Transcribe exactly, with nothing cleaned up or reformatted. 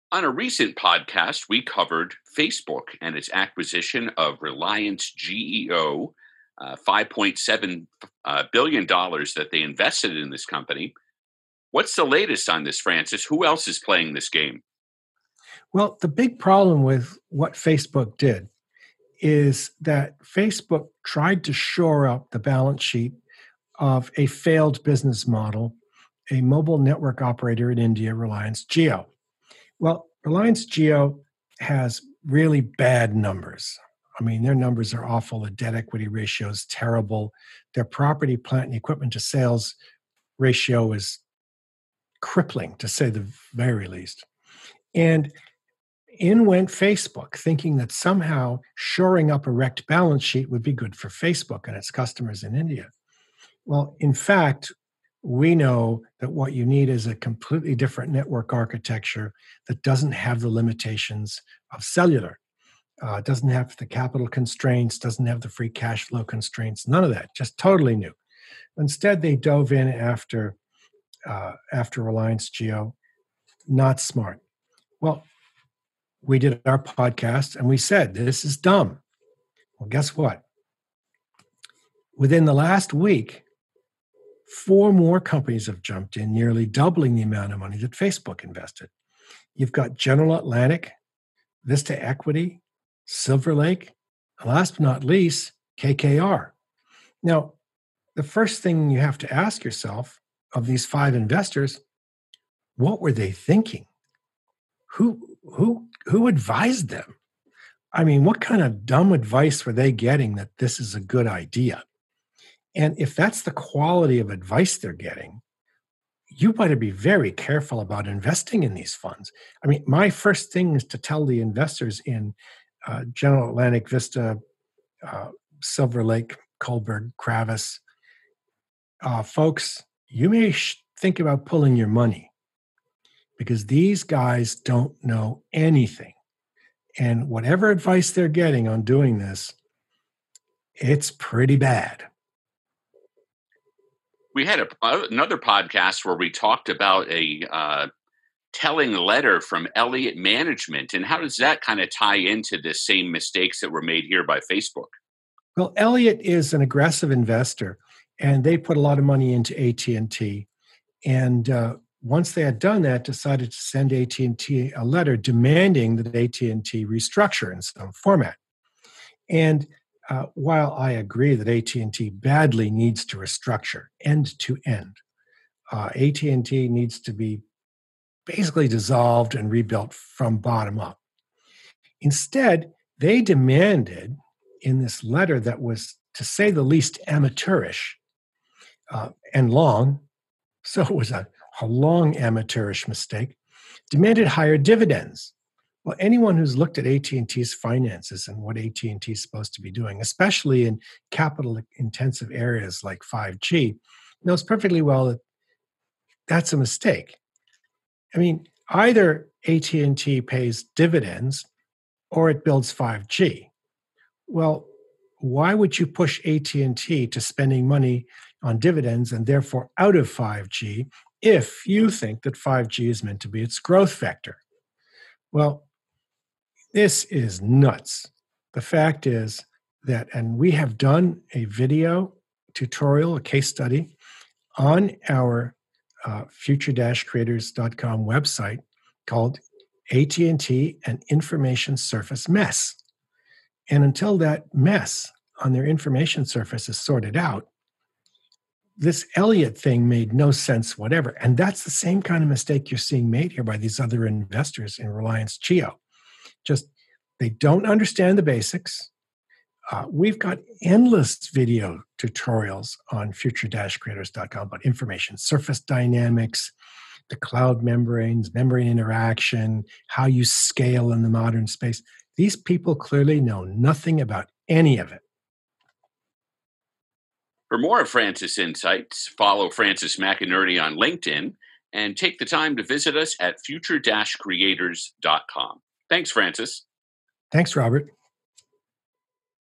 On a recent podcast, we covered Facebook and its acquisition of Reliance G E O, uh, five point seven uh, billion dollars that they invested in this company. What's the latest on this, Francis? Who else is playing this game? Well, the big problem with what Facebook did is that Facebook tried to shore up the balance sheet of a failed business model, a mobile network operator in India, Reliance Jio. Well, Reliance Jio has really bad numbers. I mean, their numbers are awful. The debt equity ratio is terrible. Their property, plant, and equipment to sales ratio is crippling, to say the very least. And in went Facebook, thinking that somehow shoring up a wrecked balance sheet would be good for Facebook and its customers in India. Well, in fact, we know that what you need is a completely different network architecture that doesn't have the limitations of cellular, uh, doesn't have the capital constraints, doesn't have the free cash flow constraints, none of that, just totally new. Instead, they dove in after, uh, after Reliance Jio. Not smart. Well, we did our podcast and we said, this is dumb. Well, guess what? Within the last week, four more companies have jumped in, nearly doubling the amount of money that Facebook invested. You've got General Atlantic, Vista Equity, Silver Lake, and last but not least, K K R. Now, the first thing you have to ask yourself of these five investors, what were they thinking? Who, who, who advised them? I mean, what kind of dumb advice were they getting that this is a good idea? And if that's the quality of advice they're getting, you better be very careful about investing in these funds. I mean, my first thing is to tell the investors in uh, General Atlantic, Vista, uh, Silver Lake, Kohlberg, Kravis, uh, folks, you may sh- think about pulling your money because these guys don't know anything. And whatever advice they're getting on doing this, it's pretty bad. We had a, another podcast where we talked about a uh, telling letter from Elliott Management. And how does that kind of tie into the same mistakes that were made here by Facebook? Well, Elliott is an aggressive investor, and they put a lot of money into A T and T. And uh, once they had done that, decided to send A T and T a letter demanding that A T and T restructure in some format. And uh, while I agree that A T and T badly needs to restructure end to end, uh, A T and T needs to be basically dissolved and rebuilt from bottom up. Instead, they demanded in this letter that was, to say the least, amateurish uh, and long, so it was a, a long amateurish mistake, demanded higher dividends. Well, anyone who's looked at A T and T's finances and what A T and T is supposed to be doing, especially in capital-intensive areas like five G, knows perfectly well that that's a mistake. I mean, either A T and T pays dividends or it builds five G. Well, why would you push A T and T to spending money on dividends and therefore out of five G if you think that five G is meant to be its growth vector? Well, this is nuts. The fact is that, and we have done a video tutorial, a case study on our uh, future creators dot com website called A T and T and Information Surface Mess. And until that mess on their information surface is sorted out, this Elliott thing made no sense whatever. And that's the same kind of mistake you're seeing made here by these other investors in Reliance Jio. Just, they don't understand the basics. Uh, we've got endless video tutorials on future creators dot com about information surface dynamics, the cloud membranes, membrane interaction, how you scale in the modern space. These people clearly know nothing about any of it. For more of Francis Insights, follow Francis McInerney on LinkedIn and take the time to visit us at future creators dot com. Thanks, Francis. Thanks, Robert.